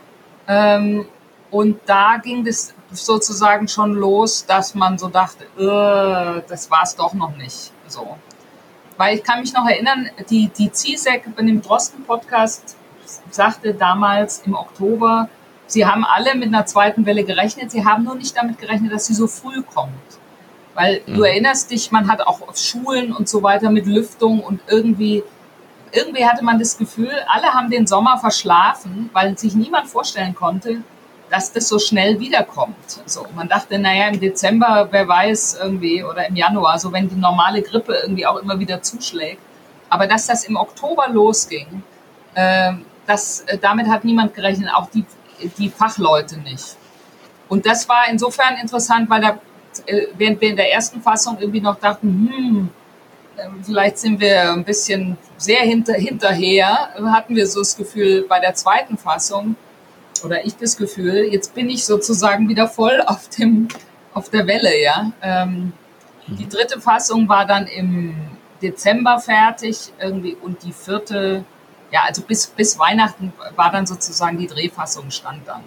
Ähm, und da ging das sozusagen schon los, dass man so dachte, äh, das war es doch noch nicht. So. Weil ich kann mich noch erinnern, die, die Z I S E C bei dem Drosten-Podcast sagte damals im Oktober, sie haben alle mit einer zweiten Welle gerechnet, sie haben nur nicht damit gerechnet, dass sie so früh kommt. Weil mhm. du erinnerst dich, man hat auch auf Schulen und so weiter mit Lüftung und irgendwie, irgendwie hatte man das Gefühl, alle haben den Sommer verschlafen, weil sich niemand vorstellen konnte, dass das so schnell wiederkommt. So, man dachte, naja, im Dezember, wer weiß, irgendwie, oder im Januar, so wenn die normale Grippe irgendwie auch immer wieder zuschlägt. Aber dass das im Oktober losging, äh, das, äh, damit hat niemand gerechnet, auch die, die Fachleute nicht. Und das war insofern interessant, weil da, äh, während wir in der ersten Fassung irgendwie noch dachten, hm, äh, vielleicht sind wir ein bisschen sehr hinter, hinterher, hatten wir so das Gefühl bei der zweiten Fassung, oder ich das Gefühl, jetzt bin ich sozusagen wieder voll auf dem, auf der Welle, ja. Ähm, die dritte Fassung war dann im Dezember fertig, irgendwie, und die vierte, ja, also bis, bis Weihnachten war dann sozusagen die Drehfassung stand dann.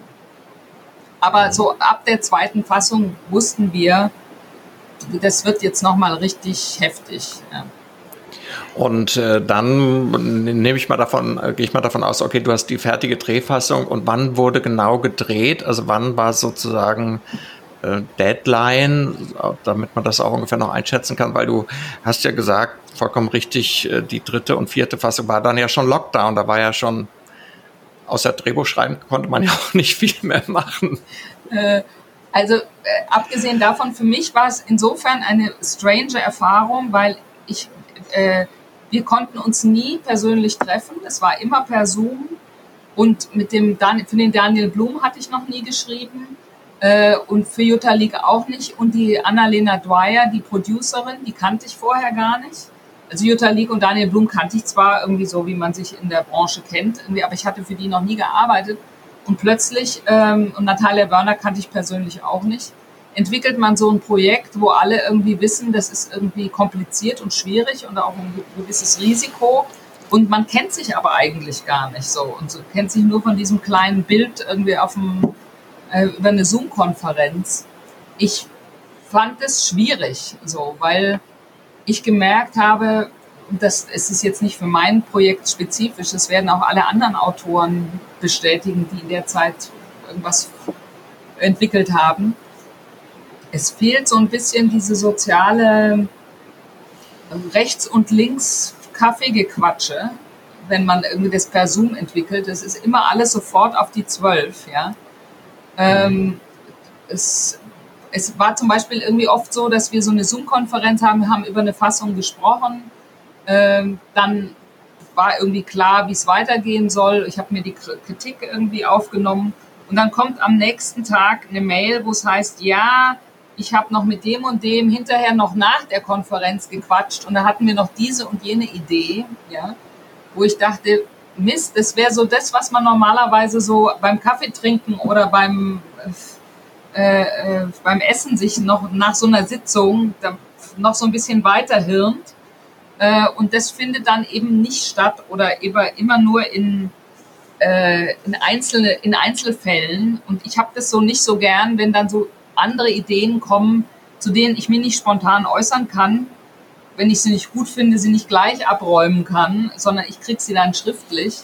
Aber so ab der zweiten Fassung wussten wir, das wird jetzt nochmal richtig heftig, ja. Und äh, dann nehme ich mal davon, äh, gehe ich mal davon aus, okay, du hast die fertige Drehfassung und wann wurde genau gedreht? Also wann war sozusagen äh, Deadline, damit man das auch ungefähr noch einschätzen kann, weil du hast ja gesagt, vollkommen richtig, äh, die dritte und vierte Fassung war dann ja schon Lockdown, da war ja schon, außer Drehbuch schreiben konnte man ja auch nicht viel mehr machen. Äh, also äh, abgesehen davon, für mich war es insofern eine strange Erfahrung, weil ich Äh, wir konnten uns nie persönlich treffen. Es war immer per Zoom. Und mit dem Dan- für den Daniel Blum hatte ich noch nie geschrieben. Äh, und für Jutta Leek auch nicht. Und die Annalena Dwyer, die Producerin, die kannte ich vorher gar nicht. Also Jutta Leek und Daniel Blum kannte ich zwar irgendwie so, wie man sich in der Branche kennt, irgendwie, aber ich hatte für die noch nie gearbeitet. Und plötzlich, ähm, und Natalia Wörner kannte ich persönlich auch nicht, entwickelt man so ein Projekt, wo alle irgendwie wissen, das ist irgendwie kompliziert und schwierig und auch ein gewisses Risiko. Und man kennt sich aber eigentlich gar nicht so. Und so kennt sich nur von diesem kleinen Bild irgendwie auf dem, äh, über eine Zoom-Konferenz. Ich fand es schwierig, so, weil ich gemerkt habe, das es ist jetzt nicht für mein Projekt spezifisch, das werden auch alle anderen Autoren bestätigen, die in der Zeit irgendwas entwickelt haben. Es fehlt so ein bisschen diese soziale Rechts- und Links-Kaffeegequatsche, wenn man irgendwie das per Zoom entwickelt. Es ist immer alles sofort auf die zwölf, ja. Ähm, es, es war zum Beispiel irgendwie oft so, dass wir so eine Zoom-Konferenz haben, wir haben über eine Fassung gesprochen, ähm, dann war irgendwie klar, wie es weitergehen soll. Ich habe mir die Kritik irgendwie aufgenommen Und dann kommt am nächsten Tag eine Mail, wo es heißt, ja, ich habe noch mit dem und dem hinterher noch nach der Konferenz gequatscht und da hatten wir noch diese und jene Idee, ja, wo ich dachte, Mist, das wäre so das, was man normalerweise so beim Kaffee trinken oder beim, äh, äh, beim Essen sich noch nach so einer Sitzung da noch so ein bisschen weiter hirnt. Äh, und das findet dann eben nicht statt oder immer, immer nur in, äh, in, einzelne, in Einzelfällen. Und ich habe das so nicht so gern, wenn dann so andere Ideen kommen, zu denen ich mich nicht spontan äußern kann, wenn ich sie nicht gut finde, sie nicht gleich abräumen kann, sondern ich kriege sie dann schriftlich.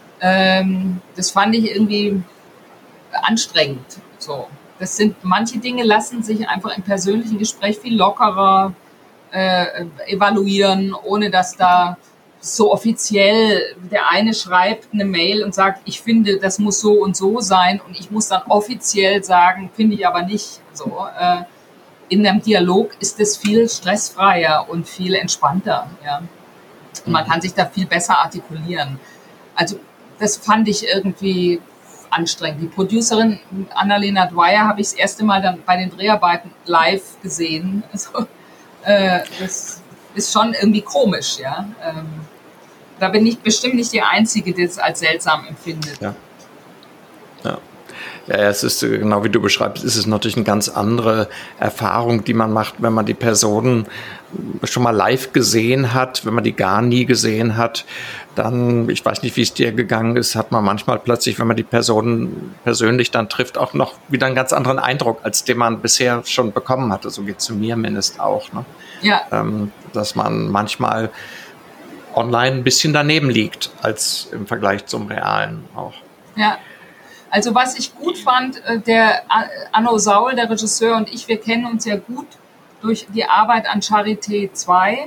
Ähm, das fand ich irgendwie anstrengend. So. Das sind, manche Dinge lassen sich einfach im persönlichen Gespräch viel lockerer äh, evaluieren, ohne dass da so offiziell der eine schreibt eine Mail und sagt, ich finde, das muss so und so sein und ich muss dann offiziell sagen, finde ich aber nicht. So, äh, in einem Dialog ist es viel stressfreier und viel entspannter. Ja. Und man kann sich da viel besser artikulieren. Also das fand ich irgendwie anstrengend. Die Producerin Annalena Dwyer habe ich das erste Mal dann bei den Dreharbeiten live gesehen. Also, äh, das ist schon irgendwie komisch. Ja. Ähm, da bin ich bestimmt nicht die Einzige, die es als seltsam empfindet. Ja. Ja. Ja, es ist genau wie du beschreibst, ist es natürlich eine ganz andere Erfahrung, die man macht, wenn man die Personen schon mal live gesehen hat, wenn man die gar nie gesehen hat. Dann, ich weiß nicht, wie es dir gegangen ist, hat man manchmal plötzlich, wenn man die Personen persönlich dann trifft, auch noch wieder einen ganz anderen Eindruck, als den man bisher schon bekommen hatte. So geht es zu mir mindestens auch. Ne? Ja. Ähm, dass man manchmal online ein bisschen daneben liegt, als im Vergleich zum Realen auch. Ja. Also was ich gut fand, der Anno Saul, der Regisseur und ich, wir kennen uns ja gut durch die Arbeit an Charité zwei.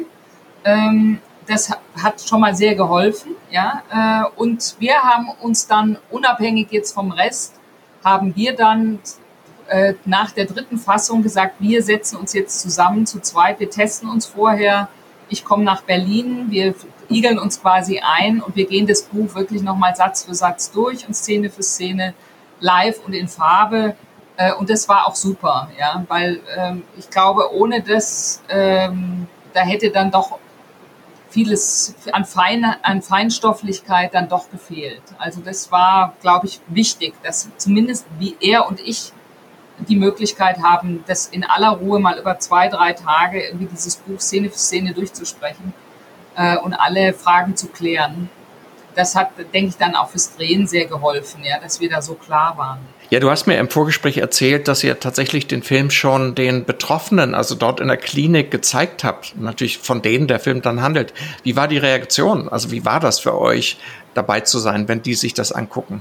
Das hat schon mal sehr geholfen. Ja? Und wir haben uns dann, unabhängig jetzt vom Rest, haben wir dann nach der dritten Fassung gesagt, wir setzen uns jetzt zusammen zu zweit, wir testen uns vorher. Ich komme nach Berlin, wir igeln uns quasi ein und wir gehen das Buch wirklich nochmal Satz für Satz durch und Szene für Szene live und in Farbe. Und das war auch super, ja, weil ähm, ich glaube, ohne das, ähm, da hätte dann doch vieles an, Fein, an Feinstofflichkeit dann doch gefehlt. Also das war, glaube ich, wichtig, dass zumindest wie er und ich die Möglichkeit haben, das in aller Ruhe mal über zwei, drei Tage irgendwie dieses Buch Szene für Szene durchzusprechen äh, und alle Fragen zu klären. Das hat, denke ich, dann auch fürs Drehen sehr geholfen, ja, dass wir da so klar waren. Ja, du hast mir im Vorgespräch erzählt, dass ihr tatsächlich den Film schon den Betroffenen, also dort in der Klinik, gezeigt habt. Natürlich von denen der Film dann handelt. Wie war die Reaktion? Also wie war das für euch, dabei zu sein, wenn die sich das angucken?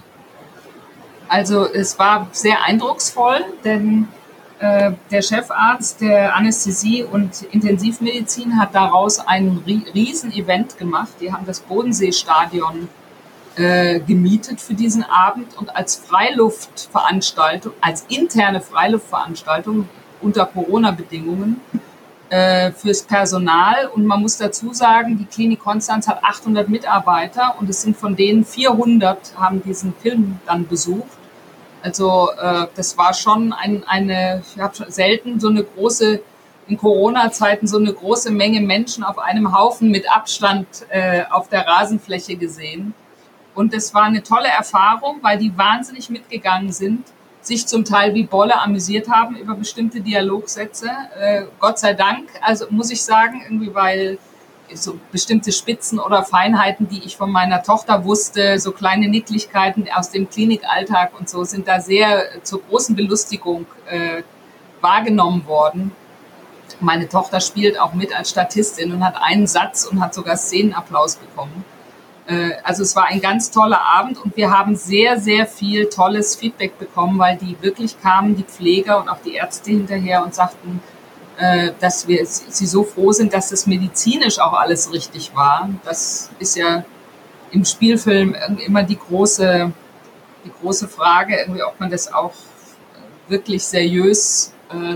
Also es war sehr eindrucksvoll, denn äh, der Chefarzt der Anästhesie und Intensivmedizin hat daraus ein Riesen-Event gemacht. Die haben das Bodenseestadion äh, gemietet für diesen Abend und als Freiluftveranstaltung, als interne Freiluftveranstaltung unter Corona-Bedingungen äh, fürs Personal. Und man muss dazu sagen, die Klinik Konstanz hat achthundert Mitarbeiter und es sind von denen vierhundert haben diesen Film dann besucht. Also äh, das war schon ein, eine, ich habe schon selten so eine große, in Corona-Zeiten so eine große Menge Menschen auf einem Haufen mit Abstand äh, auf der Rasenfläche gesehen. Und das war eine tolle Erfahrung, weil die wahnsinnig mitgegangen sind, sich zum Teil wie Bolle amüsiert haben über bestimmte Dialogsätze. Äh, Gott sei Dank, also muss ich sagen, irgendwie, weil so bestimmte Spitzen oder Feinheiten, die ich von meiner Tochter wusste, so kleine Nicklichkeiten aus dem Klinikalltag und so, sind da sehr zur großen Belustigung äh, wahrgenommen worden. Meine Tochter spielt auch mit als Statistin und hat einen Satz und hat sogar Szenenapplaus bekommen. Äh, also es war ein ganz toller Abend und wir haben sehr, sehr viel tolles Feedback bekommen, weil die wirklich kamen, die Pfleger und auch die Ärzte hinterher und sagten, dass wir sie so froh sind, dass das medizinisch auch alles richtig war. Das ist ja im Spielfilm immer die große, die große Frage, irgendwie, ob man das auch wirklich seriös,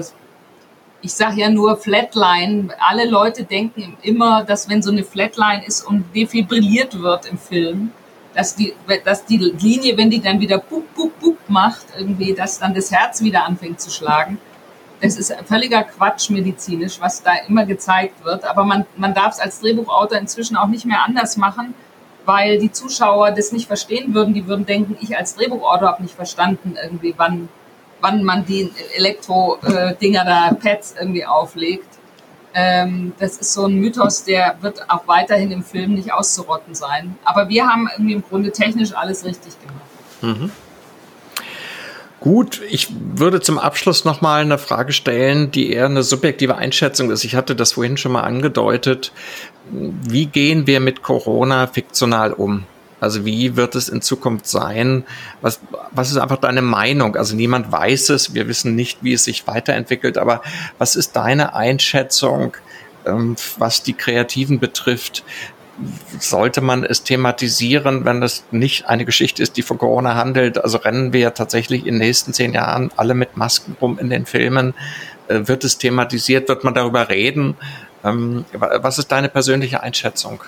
ich sage ja nur Flatline, alle Leute denken immer, dass wenn so eine Flatline ist und defibrilliert wird im Film, dass die, dass die Linie, wenn die dann wieder bup, bup, bup macht, irgendwie, dass dann das Herz wieder anfängt zu schlagen. Das ist völliger Quatsch medizinisch, was da immer gezeigt wird. Aber man, man darf es als Drehbuchautor inzwischen auch nicht mehr anders machen, weil die Zuschauer das nicht verstehen würden. Die würden denken, ich als Drehbuchautor habe nicht verstanden, irgendwie, wann, wann man die Elektro-Dinger da, Pads irgendwie auflegt. Ähm, das ist so ein Mythos, der wird auch weiterhin im Film nicht auszurotten sein. Aber wir haben irgendwie im Grunde technisch alles richtig gemacht. Mhm. Gut, ich würde zum Abschluss nochmal eine Frage stellen, die eher eine subjektive Einschätzung ist. Ich hatte das vorhin schon mal angedeutet. Wie gehen wir mit Corona fiktional um? Also wie wird es in Zukunft sein? Was, was ist einfach deine Meinung? Also niemand weiß es, wir wissen nicht, wie es sich weiterentwickelt, aber was ist deine Einschätzung, ähm, was die Kreativen betrifft? Sollte man es thematisieren, wenn das nicht eine Geschichte ist, die von Corona handelt? Also rennen wir tatsächlich in den nächsten zehn Jahren alle mit Masken rum in den Filmen? Äh, wird es thematisiert? Wird man darüber reden? Ähm, was ist deine persönliche Einschätzung?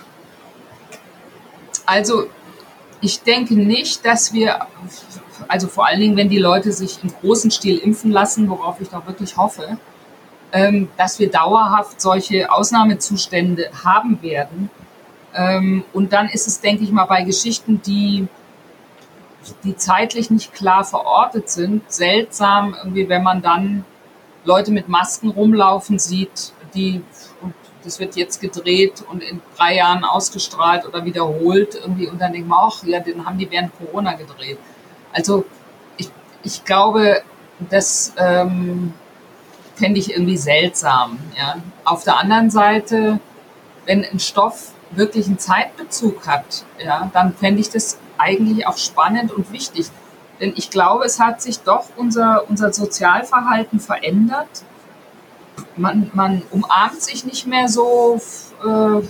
Also ich denke nicht, dass wir, also vor allen Dingen, wenn die Leute sich im großen Stil impfen lassen, worauf ich doch wirklich hoffe, ähm, dass wir dauerhaft solche Ausnahmezustände haben werden. Ähm, und dann ist es, denke ich mal, bei Geschichten, die, die zeitlich nicht klar verortet sind, seltsam, irgendwie, wenn man dann Leute mit Masken rumlaufen sieht, die, und das wird jetzt gedreht und in drei Jahren ausgestrahlt oder wiederholt irgendwie, und dann denkt man, ach ja, den haben die während Corona gedreht. Also ich, ich glaube, das ähm, fände ich irgendwie seltsam. Ja. Auf der anderen Seite, wenn ein Stoff wirklich einen Zeitbezug hat, ja, dann fände ich das eigentlich auch spannend und wichtig. Denn ich glaube, es hat sich doch unser, unser Sozialverhalten verändert. Man, man umarmt sich nicht mehr so äh,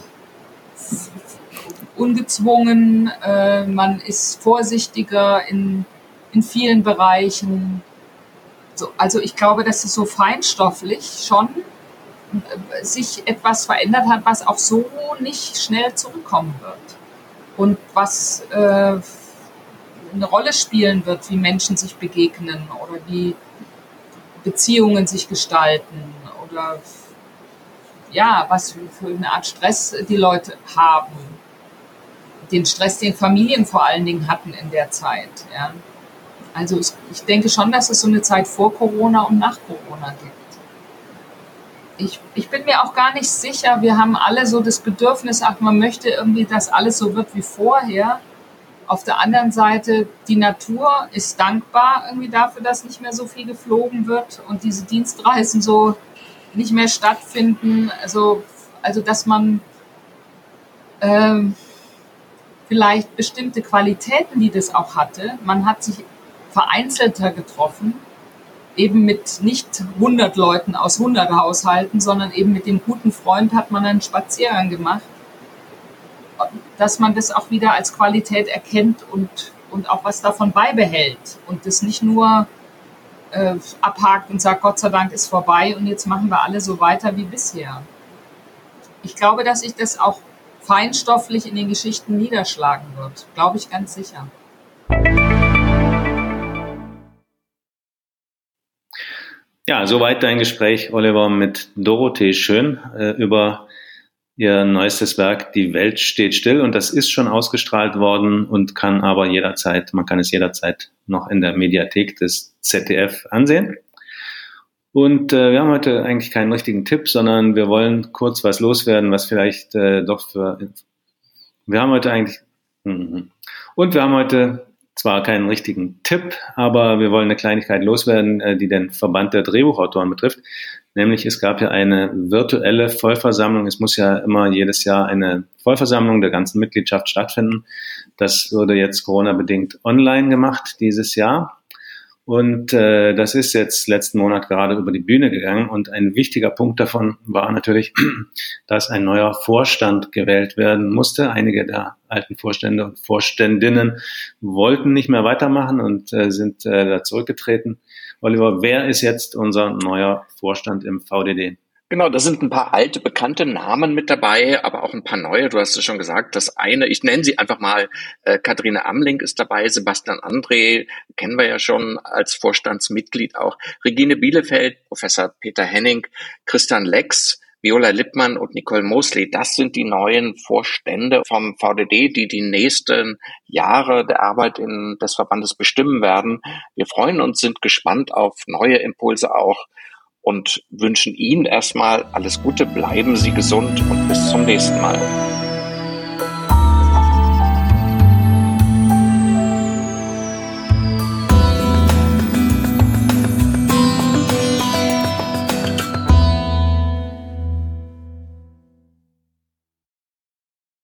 ungezwungen, äh, man ist vorsichtiger in, in vielen Bereichen. So, also ich glaube, dass es so feinstofflich schon äh, sich etwas verändert hat, was auch so nicht schnell zurückkommen wird. Und was äh, eine Rolle spielen wird, wie Menschen sich begegnen oder wie Beziehungen sich gestalten. Oder ja, was für eine Art Stress die Leute haben. Den Stress, den Familien vor allen Dingen hatten in der Zeit. Ja. Also ich, ich denke schon, dass es so eine Zeit vor Corona und nach Corona gibt. Ich, ich bin mir auch gar nicht sicher, wir haben alle so das Bedürfnis, ach, man möchte irgendwie, dass alles so wird wie vorher. Auf der anderen Seite, die Natur ist dankbar irgendwie dafür, dass nicht mehr so viel geflogen wird und diese Dienstreisen so nicht mehr stattfinden. Also, also dass man ähm, vielleicht bestimmte Qualitäten, die das auch hatte, man hat sich vereinzelter getroffen, eben mit nicht hundert Leuten aus hundert Haushalten, sondern eben mit dem guten Freund hat man einen Spaziergang gemacht, dass man das auch wieder als Qualität erkennt und, und auch was davon beibehält und das nicht nur äh, abhakt und sagt, Gott sei Dank ist vorbei und jetzt machen wir alle so weiter wie bisher. Ich glaube, dass sich das auch feinstofflich in den Geschichten niederschlagen wird, glaube ich ganz sicher. Ja, soweit dein Gespräch, Oliver, mit Dorothee Schön äh, über ihr neuestes Werk Die Welt steht still, und das ist schon ausgestrahlt worden und kann aber jederzeit, man kann es jederzeit noch in der Mediathek des Z D F ansehen. Und äh, wir haben heute eigentlich keinen richtigen Tipp, sondern wir wollen kurz was loswerden, was vielleicht äh, doch für... Wir haben heute eigentlich... Und wir haben heute zwar keinen richtigen Tipp, aber wir wollen eine Kleinigkeit loswerden, äh, die den Verband der Drehbuchautoren betrifft. Nämlich es gab ja eine virtuelle Vollversammlung. Es muss ja immer jedes Jahr eine Vollversammlung der ganzen Mitgliedschaft stattfinden. Das wurde jetzt Corona-bedingt online gemacht dieses Jahr. Und äh, das ist jetzt letzten Monat gerade über die Bühne gegangen. Und ein wichtiger Punkt davon war natürlich, dass ein neuer Vorstand gewählt werden musste. Einige der alten Vorstände und Vorständinnen wollten nicht mehr weitermachen und äh, sind äh, da zurückgetreten. Oliver, wer ist jetzt unser neuer Vorstand im V D D? Genau, da sind ein paar alte, bekannte Namen mit dabei, aber auch ein paar neue. Du hast es schon gesagt, das eine, ich nenne sie einfach mal, äh, Katharina Amling ist dabei, Sebastian André, kennen wir ja schon als Vorstandsmitglied auch, Regine Bielefeld, Professor Peter Henning, Christian Lex, Viola Lippmann und Nicole Mosley. Das sind die neuen Vorstände vom V D D, die die nächsten Jahre der Arbeit in, des Verbandes bestimmen werden. Wir freuen uns, sind gespannt auf neue Impulse auch und wünschen Ihnen erstmal alles Gute, bleiben Sie gesund und bis zum nächsten Mal.